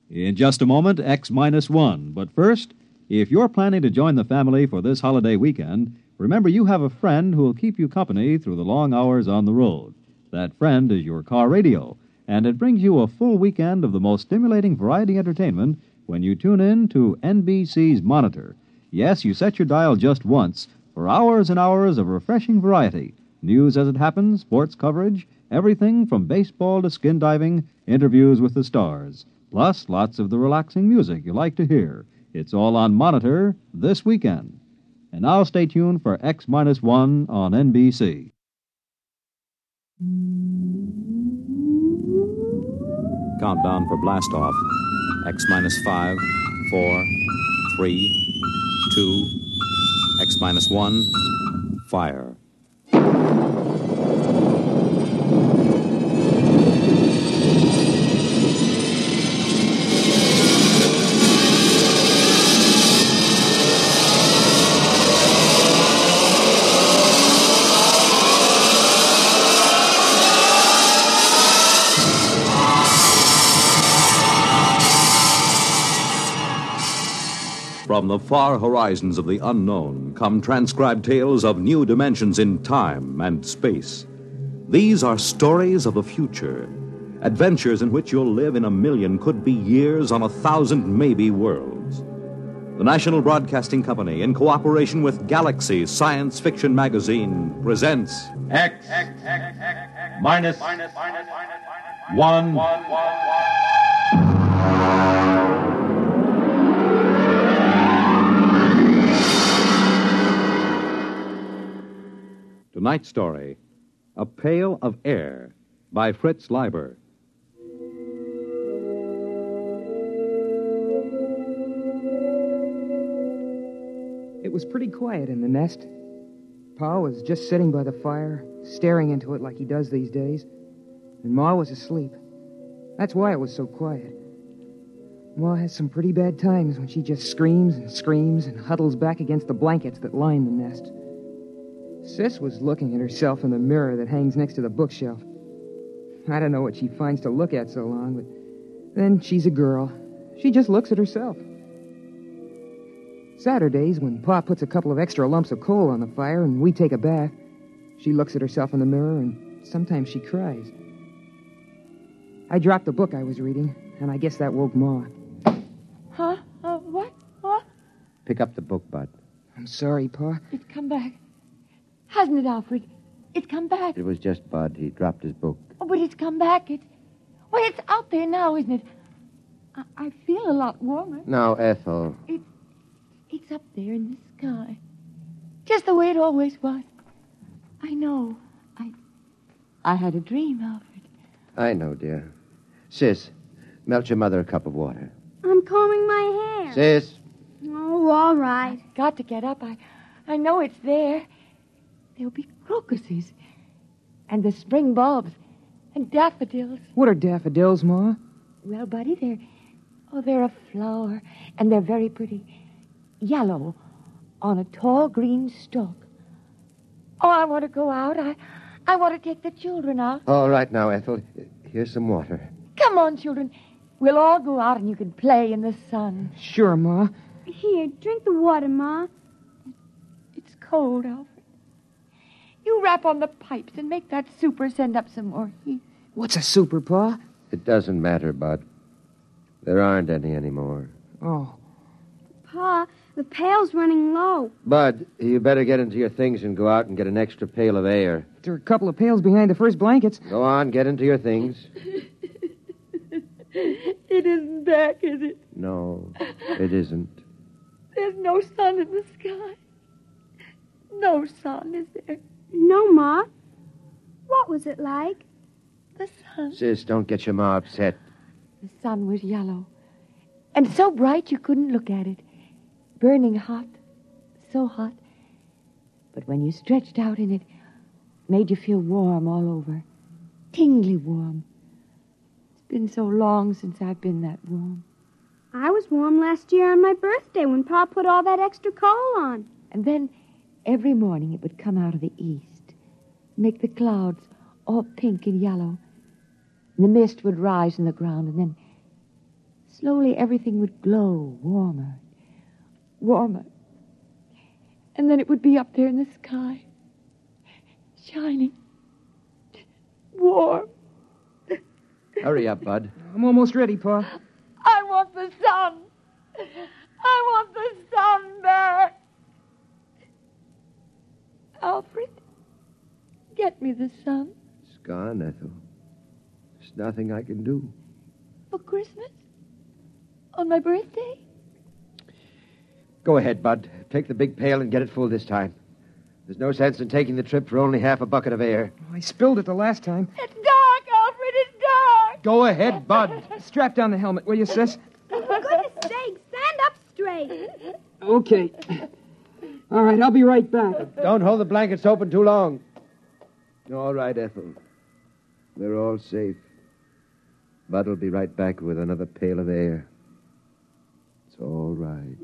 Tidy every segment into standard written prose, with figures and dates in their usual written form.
In just a moment, X minus one. But first, if you're planning to join the family for this holiday weekend, remember you have a friend who will keep you company through the long hours on the road. That friend is your car radio, and it brings you a full weekend of the most stimulating variety entertainment when you tune in to NBC's Monitor. Yes, you set your dial just once for hours and hours of refreshing variety. News as it happens, sports coverage, everything from baseball to skin diving, interviews with the stars. Plus, lots of the relaxing music you like to hear. It's all on Monitor this weekend. And now stay tuned for X minus one on NBC. Countdown for blastoff. X minus 5, 4, 3, 2, X minus 1, fire. From the far horizons of the unknown come transcribed tales of new dimensions in time and space. These are stories of the future, adventures in which you'll live in a million, could be years, on 1,000 maybe worlds. The National Broadcasting Company, in cooperation with Galaxy Science Fiction Magazine, presents X minus one. Tonight's story, A Pail of Air, by Fritz Leiber. It was pretty quiet in the nest. Pa was just sitting by the fire, staring into it like he does these days. And Ma was asleep. That's why it was so quiet. Ma has some pretty bad times when she just screams and screams and huddles back against the blankets that line the nest. Sis was looking at herself in the mirror that hangs next to the bookshelf. I don't know what she finds to look at so long, but then she's a girl. She just looks at herself. Saturdays, when Pa puts a couple of extra lumps of coal on the fire and we take a bath, she looks at herself in the mirror and sometimes she cries. I dropped the book I was reading, and I guess that woke Ma. Huh? What? What? Pick up the book, Bud. I'm sorry, Pa. It's come back. Hasn't it, Alfred? It's come back. It was just Bud. He dropped his book. Oh, but it's come back. It's out there now, isn't it? I feel a lot warmer. Now, Ethel. It's up there in the sky. Just the way it always was. I know. I had a dream, Alfred. I know, dear. Sis, melt your mother a cup of water. I'm combing my hair. Sis. Oh, all right. I've got to get up. I know it's there. There'll be crocuses. And the spring bulbs. And daffodils. What are daffodils, Ma? Well, Buddy, they're a flower. And they're very pretty. Yellow on a tall green stalk. Oh, I want to go out. I want to take the children out. All right now, Ethel. Here's some water. Come on, children. We'll all go out and you can play in the sun. Sure, Ma. Here, drink the water, Ma. It's cold, Alfred. You rap on the pipes and make that super send up some more heat. What's a super, Pa? It doesn't matter, Bud. There aren't any anymore. Oh. Pa, the pail's running low. Bud, you better get into your things and go out and get an extra pail of air. There are a couple of pails behind the first blankets. Go on, get into your things. It isn't back, is it? No, it isn't. There's no sun in the sky. No sun, is there? No, Ma. What was it like? The sun. Sis, don't get your ma upset. The sun was yellow. And so bright you couldn't look at it. Burning hot. So hot. But when you stretched out in it, made you feel warm all over. Tingly warm. It's been so long since I've been that warm. I was warm last year on my birthday when Pa put all that extra coal on. And then every morning it would come out of the east, make the clouds all pink and yellow. And the mist would rise in the ground, and then slowly everything would glow warmer, warmer. And then it would be up there in the sky, shining, warm. Hurry up, Bud. I'm almost ready, Pa. I want the sun. I want the sun back. Alfred, get me the sun. It's gone, Ethel. There's nothing I can do. For Christmas? On my birthday? Go ahead, Bud. Take the big pail and get it full this time. There's no sense in taking the trip for only half a bucket of air. I spilled it the last time. It's dark, Alfred, it's dark. Go ahead, Bud. Strap down the helmet, will you, sis? For goodness sake, stand up straight. Okay. All right, I'll be right back. Don't hold the blankets open too long. All right, Ethel. We're all safe. Bud'll be right back with another pail of air. It's all right.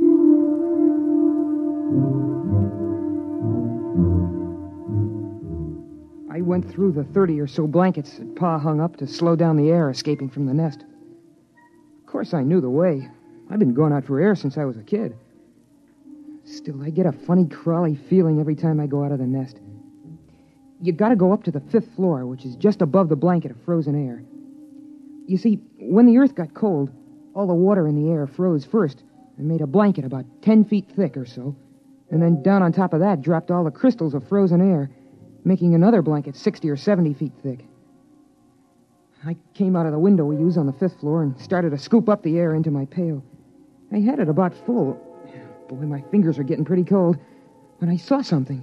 I went through the 30 or so blankets that Pa hung up to slow down the air escaping from the nest. Of course, I knew the way. I've been going out for air since I was a kid. Still, I get a funny, crawly feeling every time I go out of the nest. You gotta go up to the 5th floor, which is just above the blanket of frozen air. You see, when the earth got cold, all the water in the air froze first and made a blanket about 10 feet thick or so. And then down on top of that dropped all the crystals of frozen air, making another blanket 60 or 70 feet thick. I came out of the window we use on the 5th floor and started to scoop up the air into my pail. I had it about full. Boy, my fingers are getting pretty cold when I saw something.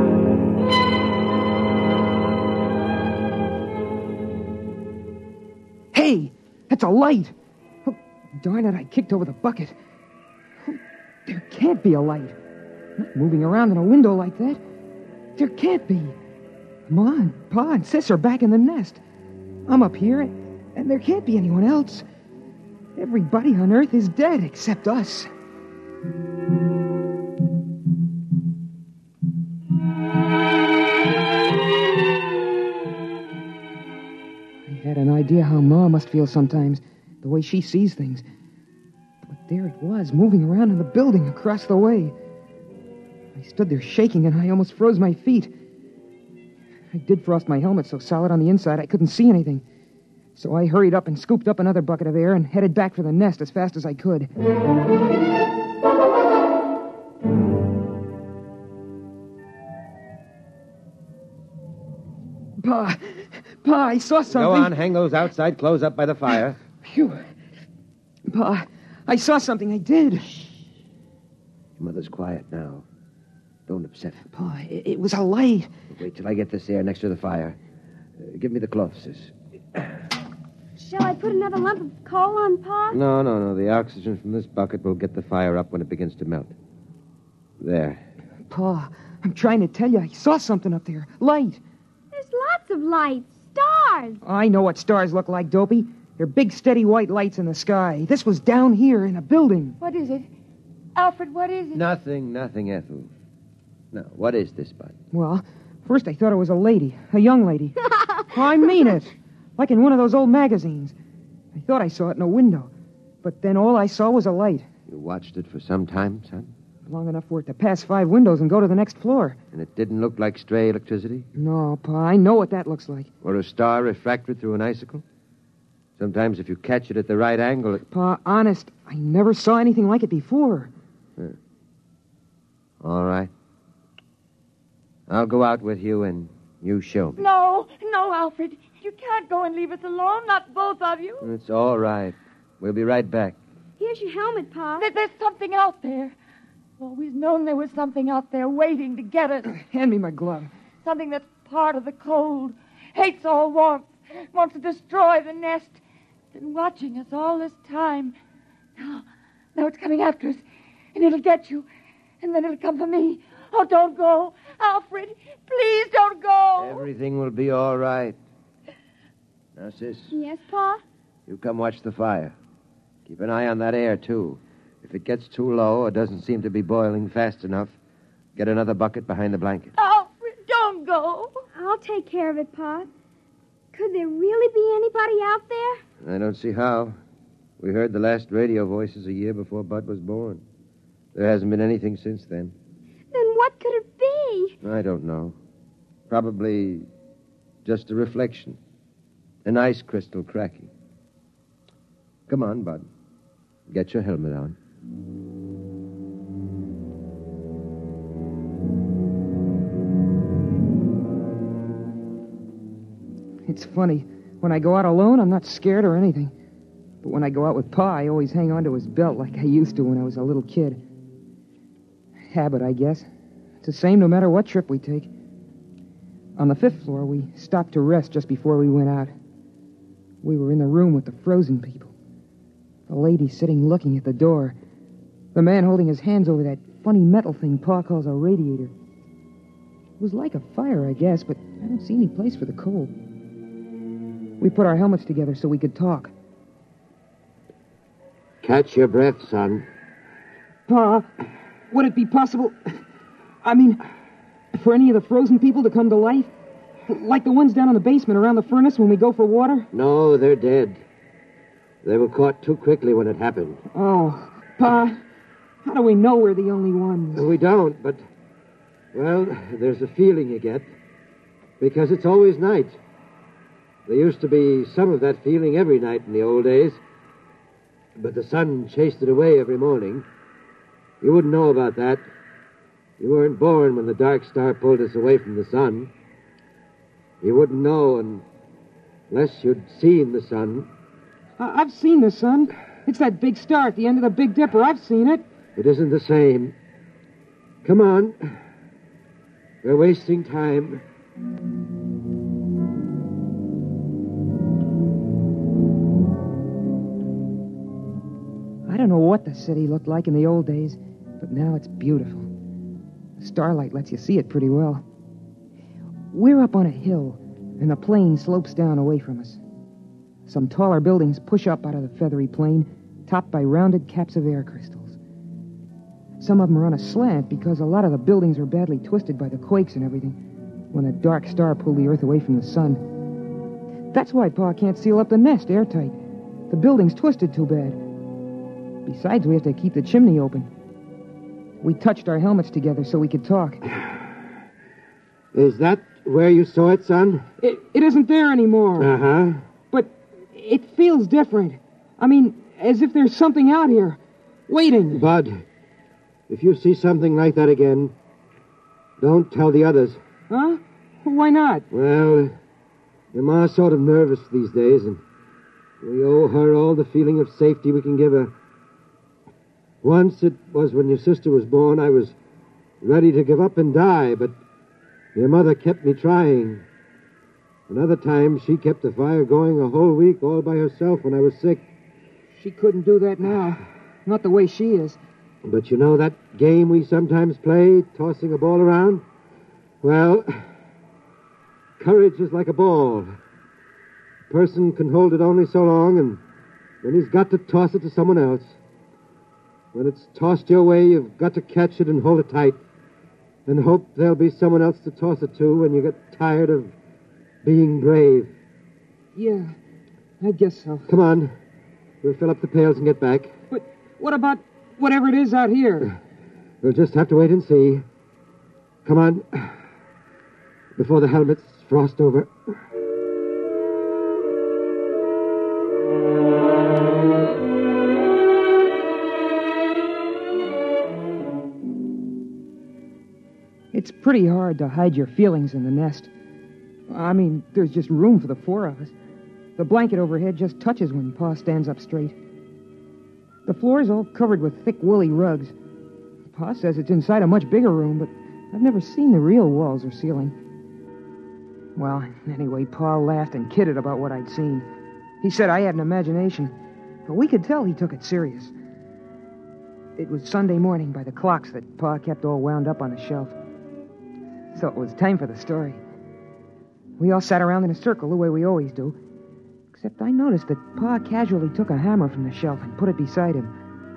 Hey, that's a light. Oh, darn it, I kicked over the bucket. Oh, there can't be a light. Not moving around in a window like that. There can't be. Ma and Pa and Sis are back in the nest. I'm up here, and there can't be anyone else. Everybody on Earth is dead except us. I had an idea how Ma must feel sometimes, the way she sees things. But there it was, moving around in the building across the way. I stood there shaking, and I almost froze my feet. I did frost my helmet so solid on the inside I couldn't see anything. So I hurried up and scooped up another bucket of air and headed back for the nest as fast as I could. Pa, I saw something. Go on, hang those outside clothes up by the fire. Phew. Pa, I saw something, I did. Your mother's quiet now. Don't upset her. Pa, it was a light. Wait till I get this air next to the fire. Give me the cloth, sis. Shall I put another lump of coal on, Pa? No. The oxygen from this bucket will get the fire up when it begins to melt. There. Pa, I'm trying to tell you, I saw something up there. Light. There's lots of lights. Stars. I know what stars look like, Dopey. They're big, steady white lights in the sky. This was down here in a building. What is it? Alfred, what is it? Nothing, Ethel. Now, what is this, Bud? Well, first I thought it was a lady, a young lady. I mean it. Like in one of those old magazines. I thought I saw it in a window. But then all I saw was a light. You watched it for some time, son? Long enough for it to pass 5 windows and go to the next floor. And it didn't look like stray electricity? No, Pa, I know what that looks like. Or a star refracted through an icicle? Sometimes if you catch it at the right angle, it... Pa, honest, I never saw anything like it before. All right. I'll go out with you and you show me. No, Alfred. You can't go and leave us alone, not both of you. It's all right. We'll be right back. Here's your helmet, Pa. There's something out there. I've always known there was something out there waiting to get us. Hand me my glove. Something that's part of the cold, hates all warmth, wants to destroy the nest. Been watching us all this time. Now it's coming after us, and it'll get you, and then it'll come for me. Oh, don't go. Alfred, please don't go. Everything will be all right. Now, sis. Yes, Pa? You come watch the fire. Keep an eye on that air, too. If it gets too low or doesn't seem to be boiling fast enough, get another bucket behind the blanket. Alfred, don't go. I'll take care of it, Pa. Could there really be anybody out there? I don't see how. We heard the last radio voices a year before Bud was born. There hasn't been anything since then. Then what could it be? I don't know. Probably just a reflection. An ice crystal cracking. Come on, Bud. Get your helmet on. It's funny. When I go out alone, I'm not scared or anything. But when I go out with Pa, I always hang on to his belt like I used to when I was a little kid. Habit, I guess. It's the same no matter what trip we take. On the 5th floor, we stopped to rest just before we went out. We were in the room with the frozen people. The lady sitting looking at the door. The man holding his hands over that funny metal thing Pa calls a radiator. It was like a fire, I guess, but I don't see any place for the cold. We put our helmets together so we could talk. Catch your breath, son. Pa, would it be possible... for any of the frozen people to come to life? Like the ones down in the basement around the furnace when we go for water? No, they're dead. They were caught too quickly when it happened. Oh, Pa, how do we know we're the only ones? We don't, but... Well, there's a feeling you get. Because it's always night. There used to be some of that feeling every night in the old days. But the sun chased it away every morning. You wouldn't know about that. You weren't born when the dark star pulled us away from the sun. You wouldn't know unless you'd seen the sun. I've seen the sun. It's that big star at the end of the Big Dipper. I've seen it. It isn't the same. Come on. We're wasting time. I don't know what the city looked like in the old days, but now it's beautiful. The starlight lets you see it pretty well. We're up on a hill, and the plain slopes down away from us. Some taller buildings push up out of the feathery plain, topped by rounded caps of air crystals. Some of them are on a slant because a lot of the buildings are badly twisted by the quakes and everything when a dark star pulled the Earth away from the sun. That's why Pa can't seal up the nest airtight. The building's twisted too bad. Besides, we have to keep the chimney open. We touched our helmets together so we could talk. Is that where you saw it, son? It isn't there anymore. Uh-huh. But it feels different. As if there's something out here, waiting. Bud, if you see something like that again, don't tell the others. Huh? Why not? Well, your ma's sort of nervous these days, and we owe her all the feeling of safety we can give her. Once, it was when your sister was born, I was ready to give up and die, but your mother kept me trying. Another time, she kept the fire going a whole week all by herself when I was sick. She couldn't do that now. Not the way she is. But you know that game we sometimes play, tossing a ball around? Well, courage is like a ball. A person can hold it only so long, and then he's got to toss it to someone else. When it's tossed your way, you've got to catch it and hold it tight, and hope there'll be someone else to toss it to when you get tired of being brave. Yeah, I guess so. Come on. We'll fill up the pails and get back. But what about whatever it is out here? We'll just have to wait and see. Come on. Before the helmets frost over. It's pretty hard to hide your feelings in the nest. There's just room for the 4 of us. The blanket overhead just touches when Pa stands up straight. The floor's all covered with thick, woolly rugs. Pa says it's inside a much bigger room, but I've never seen the real walls or ceiling. Well, anyway, Pa laughed and kidded about what I'd seen. He said I had an imagination, but we could tell he took it serious. It was Sunday morning by the clocks that Pa kept all wound up on the shelf. So it was time for the story. We all sat around in a circle the way we always do. Except I noticed that Pa casually took a hammer from the shelf and put it beside him.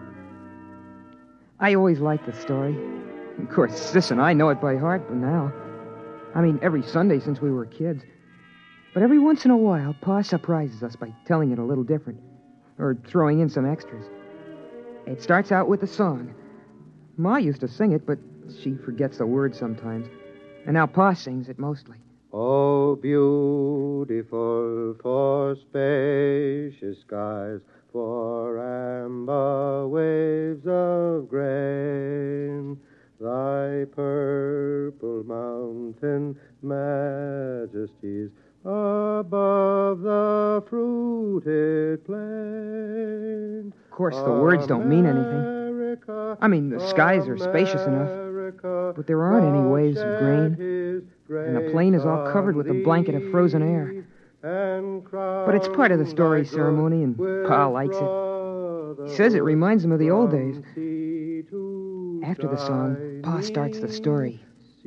I always liked the story. Of course, Sis and I know it by heart by now. Every Sunday since we were kids. But every once in a while, Pa surprises us by telling it a little different. or throwing in some extras. It starts out with a song. Ma used to sing it, but she forgets the words sometimes. And now Pa sings it mostly. Oh, beautiful for spacious skies, for amber waves of grain, thy purple mountain majesties above the fruited plain. Of course, the words don't mean anything. I mean, the skies are spacious enough, but there aren't any waves of grain, and the plain is all covered with a blanket of frozen air. But it's part of the story ceremony, and Pa likes it. He says it reminds him of the old days. After the song, Pa starts the story.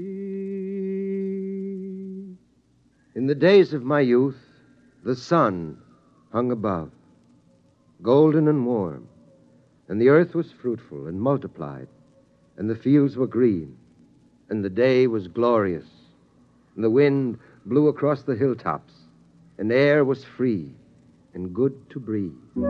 In the days of my youth, the sun hung above, golden and warm, and the earth was fruitful and multiplied, and the fields were green, and the day was glorious, and the wind blew across the hilltops, and air was free and good to breathe.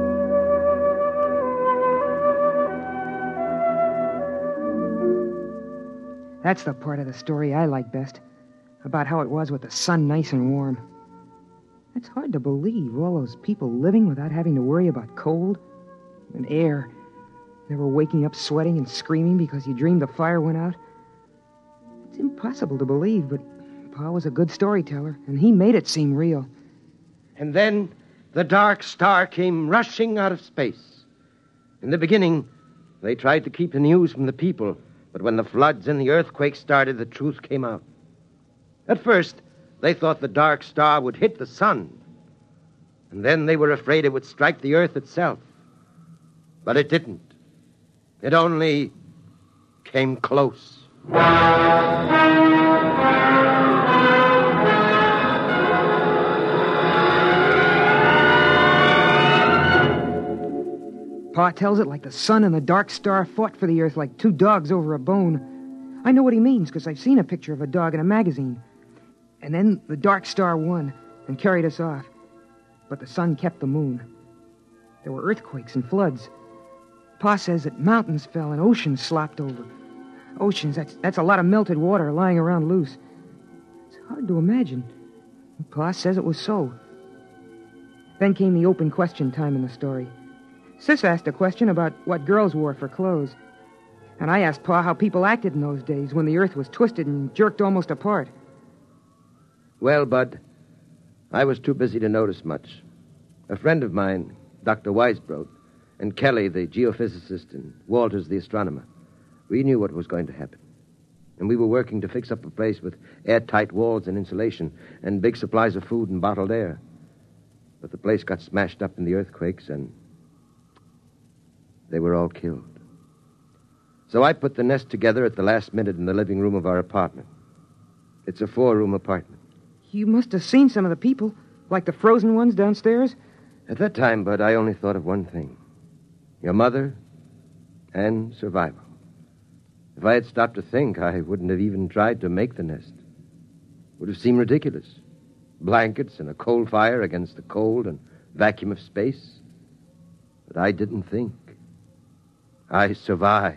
That's the part of the story I like best, about how it was with the sun nice and warm. It's hard to believe, all those people living without having to worry about cold and air, never waking up sweating and screaming because you dreamed the fire went out. It's impossible to believe, but Pa was a good storyteller, and he made it seem real. And then the dark star came rushing out of space. In the beginning, they tried to keep the news from the people, but when the floods and the earthquakes started, the truth came out. At first, they thought the dark star would hit the sun, and then they were afraid it would strike the earth itself. But it didn't. It only came close. Pa tells it like the sun and the dark star fought for the earth like two dogs over a bone. I know what he means, because I've seen a picture of a dog in a magazine. And then the dark star won and carried us off. But the sun kept the moon. There were earthquakes and floods. Pa says that mountains fell and oceans slopped over. Oceans, that's a lot of melted water lying around loose. It's hard to imagine. Pa says it was so. Then came the open question time in the story. Sis asked a question about what girls wore for clothes. And I asked Pa how people acted in those days when the earth was twisted and jerked almost apart. Well, Bud, I was too busy to notice much. A friend of mine, Dr. Weisbrot, and Kelly, the geophysicist, and Walters, the astronomer, we knew what was going to happen. And we were working to fix up a place with airtight walls and insulation and big supplies of food and bottled air. But the place got smashed up in the earthquakes, and they were all killed. So I put the nest together at the last minute in the living room of our apartment. It's a 4-room apartment. You must have seen some of the people, like the frozen ones downstairs. At that time, Bud, I only thought of one thing. Your mother and survival. If I had stopped to think, I wouldn't have even tried to make the nest. It would have seemed ridiculous. Blankets and a coal fire against the cold and vacuum of space. But I didn't think. I survived.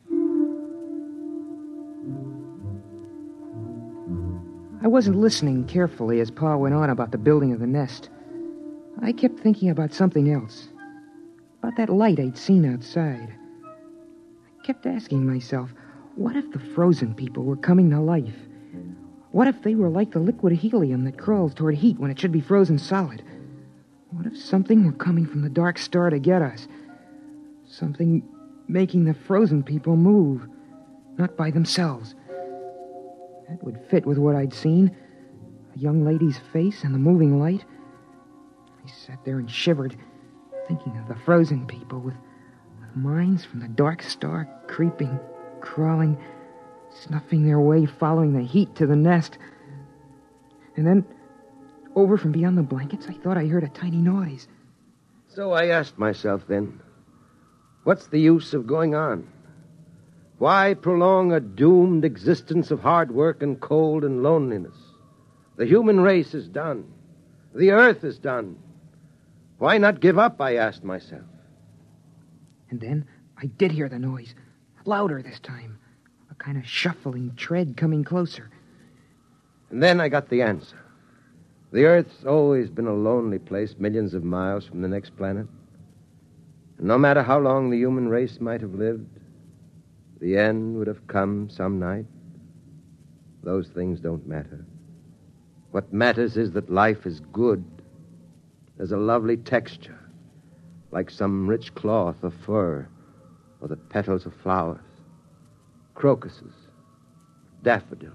I wasn't listening carefully as Pa went on about the building of the nest. I kept thinking about something else. About that light I'd seen outside. I kept asking myself, what if the frozen people were coming to life? What if they were like the liquid helium that crawls toward heat when it should be frozen solid? What if something were coming from the dark star to get us? Something making the frozen people move, not by themselves. That would fit with what I'd seen. A young lady's face and the moving light. I sat there and shivered, thinking of the frozen people with minds from the dark star creeping, crawling, snuffing their way, following the heat to the nest. And then, over from beyond the blankets, I thought I heard a tiny noise. So I asked myself then, what's the use of going on? Why prolong a doomed existence of hard work and cold and loneliness? The human race is done. The earth is done. Why not give up, I asked myself. And then I did hear the noise. Louder this time. A kind of shuffling tread coming closer. And then I got the answer. The Earth's always been a lonely place millions of miles from the next planet. And no matter how long the human race might have lived, the end would have come some night. Those things don't matter. What matters is that life is good. There's a lovely texture, like some rich cloth of fur or the petals of flowers, crocuses, daffodils,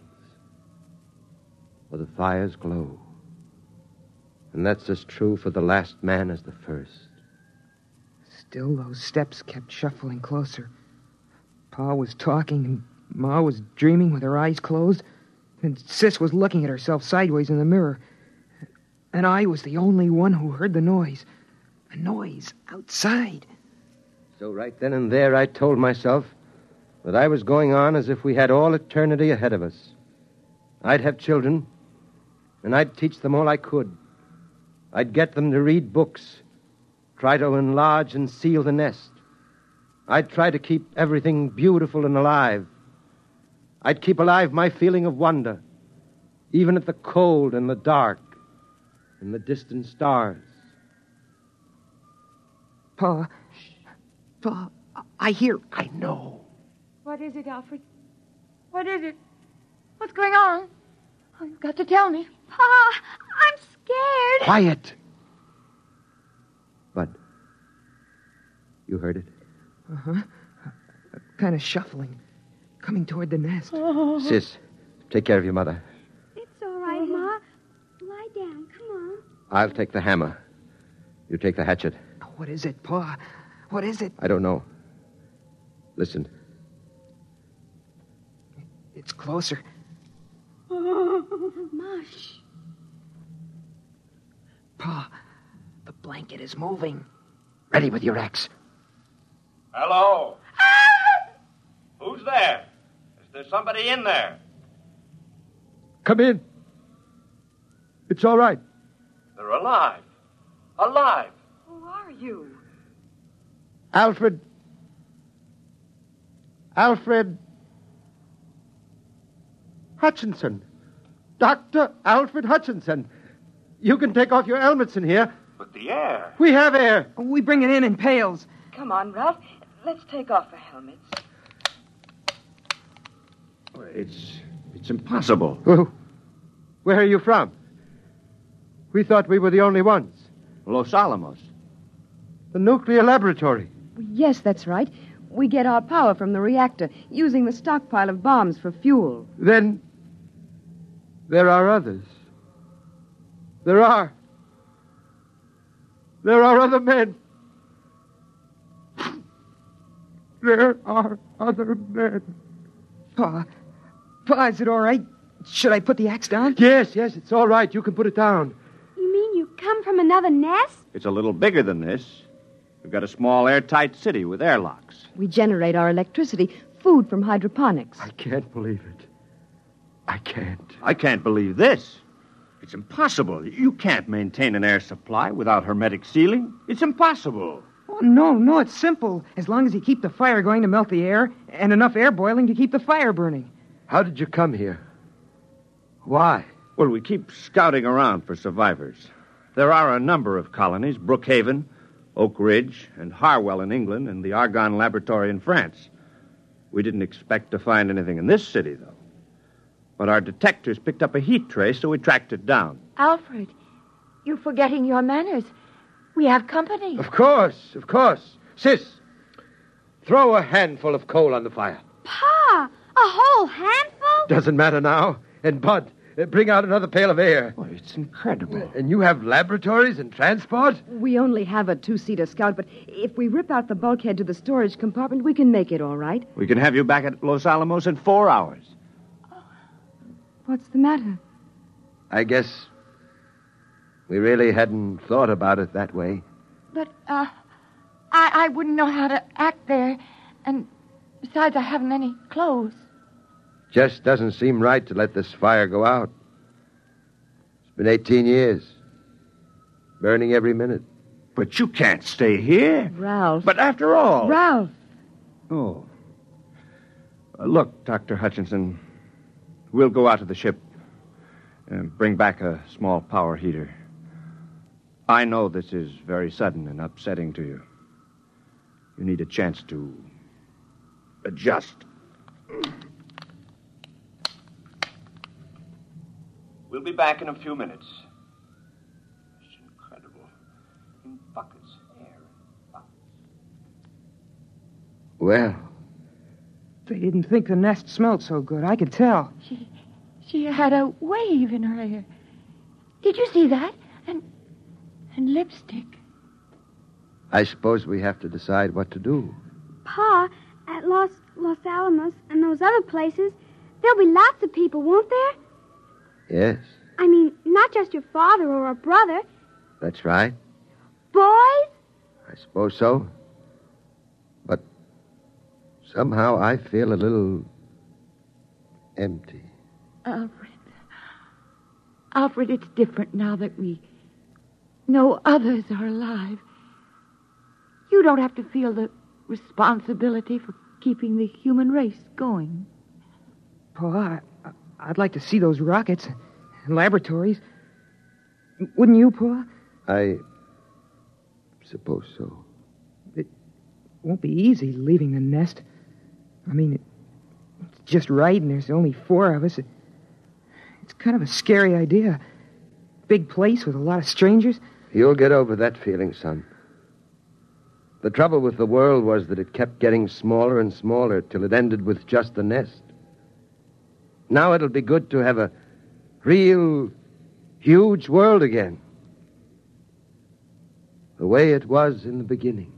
or the fire's glow. And that's as true for the last man as the first. Still, those steps kept shuffling closer. Pa was talking, and Ma was dreaming with her eyes closed, and Sis was looking at herself sideways in the mirror. And I was the only one who heard the noise. A noise outside. So right then and there, I told myself that I was going on as if we had all eternity ahead of us. I'd have children, and I'd teach them all I could. I'd get them to read books, try to enlarge and seal the nest. I'd try to keep everything beautiful and alive. I'd keep alive my feeling of wonder, even at the cold and the dark and the distant stars. Pa, I hear... I know. What is it, Alfred? What is it? What's going on? Oh, you've got to tell me. Pa, I'm scared. Quiet. Bud, you heard it? Uh-huh. Kind of shuffling, coming toward the nest. Sis, take care of your mother. It's all right, Ma. Lie down. Come on. I'll take the hammer. You take the hatchet. What is it, Pa? What is it? I don't know. Listen. It's closer. Mush. Pa, the blanket is moving. Ready with your axe. Hello? Who's there? Is there somebody in there? Come in. It's all right. They're alive. Alive. Who are you? Alfred Hutchinson. Dr. Alfred Hutchinson. You can take off your helmets in here. But the air. We have air. We bring it in pails. Come on, Ralph. Let's take off the helmets. It's impossible. Oh, where are you from? We thought we were the only ones. Los Alamos. The nuclear laboratory. Yes, that's right. We get our power from the reactor, using the stockpile of bombs for fuel. Then there are others. There are other men. There are other men. Pa, is it all right? Should I put the axe down? Yes, it's all right. You can put it down. You mean you come from another nest? It's a little bigger than this. We've got a small airtight city with airlocks. We generate our electricity, food from hydroponics. I can't believe it. I can't. I can't believe this. It's impossible. You can't maintain an air supply without hermetic sealing. It's impossible. Oh, no, it's simple. As long as you keep the fire going to melt the air, and enough air boiling to keep the fire burning. How did you come here? Why? Well, we keep scouting around for survivors. There are a number of colonies, Brookhaven, Oak Ridge, and Harwell in England, and the Argonne Laboratory in France. We didn't expect to find anything in this city, though. But our detectors picked up a heat trace, so we tracked it down. Alfred, you're forgetting your manners. We have company. Of course. Sis, throw a handful of coal on the fire. Pa, a whole handful? Doesn't matter now. And Bud, bring out another pail of air. Well, it's incredible. And you have laboratories and transport? We only have a two-seater Scout, but if we rip out the bulkhead to the storage compartment, we can make it all right. We can have you back at Los Alamos in 4 hours. What's the matter? I guess we really hadn't thought about it that way. But, I wouldn't know how to act there. And besides, I haven't any clothes. Just doesn't seem right to let this fire go out. It's been 18 years. Burning every minute. But you can't stay here. Ralph. But after all... Ralph. Oh. Look, Dr. Hutchinson, we'll go out to the ship and bring back a small power heater. I know this is very sudden and upsetting to you. You need a chance to adjust. We'll be back in a few minutes. It's incredible. In buckets, air in buckets. Well, They didn't think the nest smelled so good. I could tell. She had a wave in her hair. Did you see that? And lipstick. I suppose we have to decide what to do. Pa, at Los Alamos and those other places, there'll be lots of people, won't there? Yes, I mean, not just your father or a brother. that's right. Boys? I suppose so. But somehow I feel a little empty. Alfred, it's different now that we know others are alive. You don't have to feel the responsibility for keeping the human race going. Pa, I'd like to see those rockets and laboratories. Wouldn't you, Pa? I suppose so. It won't be easy leaving the nest. I mean, it's just right, and there's only 4 of us. It's kind of a scary idea. Big place with a lot of strangers. You'll get over that feeling, son. The trouble with the world was that it kept getting smaller and smaller till it ended with just the nest. Now it'll be good to have a real, huge world again. The way it was in the beginning.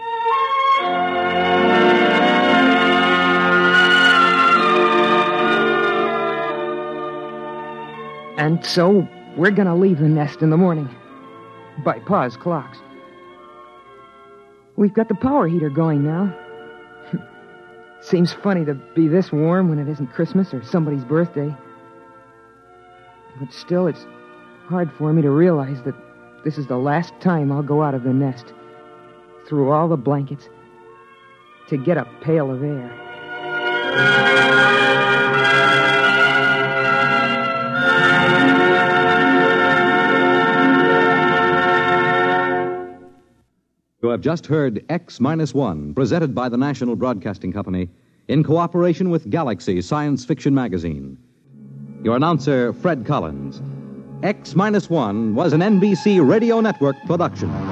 And so we're going to leave the nest in the morning. By Pa's clocks. We've got the power heater going now. Seems funny to be this warm when it isn't Christmas or somebody's birthday. But still, it's hard for me to realize that this is the last time I'll go out of the nest, through all the blankets, to get a pail of air. You have just heard X-1, presented by the National Broadcasting Company in cooperation with Galaxy Science Fiction Magazine. Your announcer, Fred Collins. X-1 was an NBC Radio Network production.